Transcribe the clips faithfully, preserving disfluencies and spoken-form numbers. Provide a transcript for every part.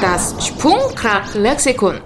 Das Sprungkrach-Lexikon.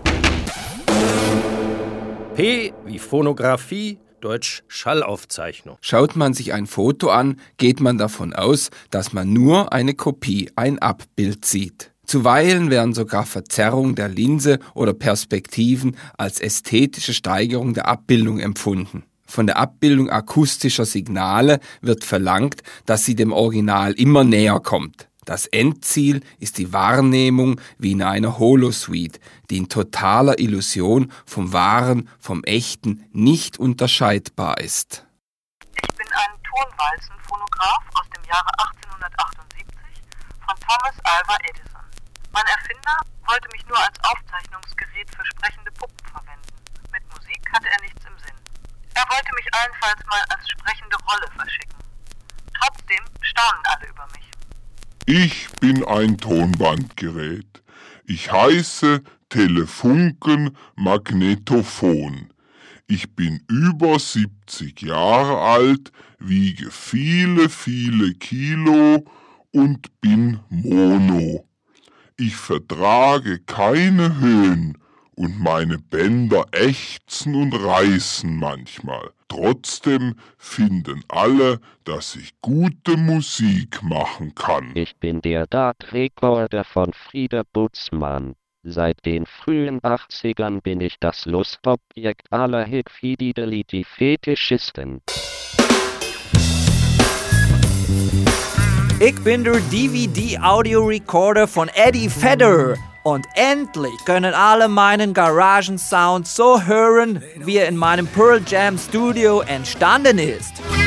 P wie Phonographie, Deutsch Schallaufzeichnung. Schaut man sich ein Foto an, geht man davon aus, dass man nur eine Kopie, ein Abbild sieht. Zuweilen werden sogar Verzerrung der Linse oder Perspektiven als ästhetische Steigerung der Abbildung empfunden. Von der Abbildung akustischer Signale wird verlangt, dass sie dem Original immer näher kommt. Das Endziel ist die Wahrnehmung wie in einer Holosuite, die in totaler Illusion vom Wahren, vom Echten nicht unterscheidbar ist. Ich bin ein Tonwalzenphonograph aus dem Jahre achtzehnhundertachtundsiebzig von Thomas Alva Edison. Mein Erfinder wollte mich nur als Aufzeichnungsgerät für sprechende Puppen verwenden. Mit Musik hatte er nichts im Sinn. Er wollte mich allenfalls mal als sprechende Rolle verschicken. Trotzdem staunen alle über mich. Ich bin ein Tonbandgerät. Ich heiße Telefunken Magnetophon. Ich bin über siebzig Jahre alt, wiege viele, viele Kilo und bin Mono. Ich vertrage keine Höhen und meine Bänder ächzen und reißen manchmal. Trotzdem finden alle, dass ich gute Musik machen kann. Ich bin der Dark Recorder von Frieder Butzmann. Seit den frühen achtzigern bin ich das Lustobjekt aller Hick-Fidelity-Fetischisten. Ich bin der D V D-Audio-Recorder von Eddie Vedder. Und endlich können alle meinen Garagensound so hören, wie er in meinem Pearl Jam Studio entstanden ist.